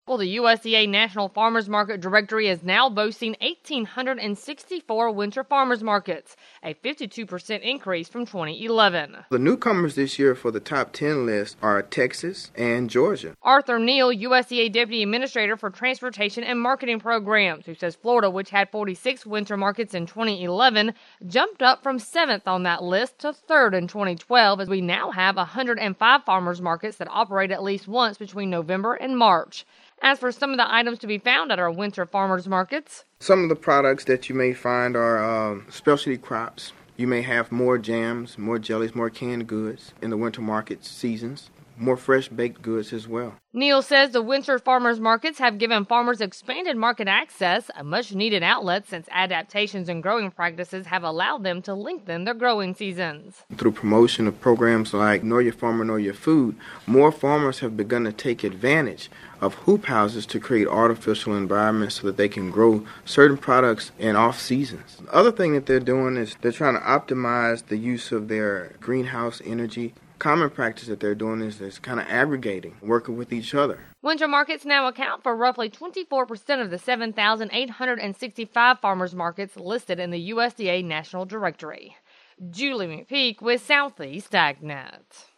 Well, the USDA National Farmers Market Directory is now boasting 1,864 winter farmers markets, a 52% increase from 2011. The newcomers this year for the top 10 list are Texas and Georgia. Arthur Neal, USDA Deputy Administrator for Transportation and Marketing Programs, who says Florida, which had 46 winter markets in 2011, jumped up from 7th on that list to 3rd in 2012, as we now have 105 farmers markets that operate at least once between November and March. As for some of the items to be found at our winter farmers markets, some of the products that you may find are specialty crops. You may have more jams, more jellies, more canned goods in the winter market seasons, more fresh baked goods as well. Neal says the winter farmers markets have given farmers expanded market access, a much-needed outlet since adaptations in growing practices have allowed them to lengthen their growing seasons. Through promotion of programs like Know Your Farmer, Know Your Food, more farmers have begun to take advantage of hoop houses to create artificial environments so that they can grow certain products in off seasons. The other thing that they're doing is they're trying to optimize the use of their greenhouse energy. Common practice that they're doing is kind of aggregating, working with each other. Winter markets now account for roughly 24% of the 7,865 farmers markets listed in the USDA National Directory. Julie McPeak with Southeast AgNet.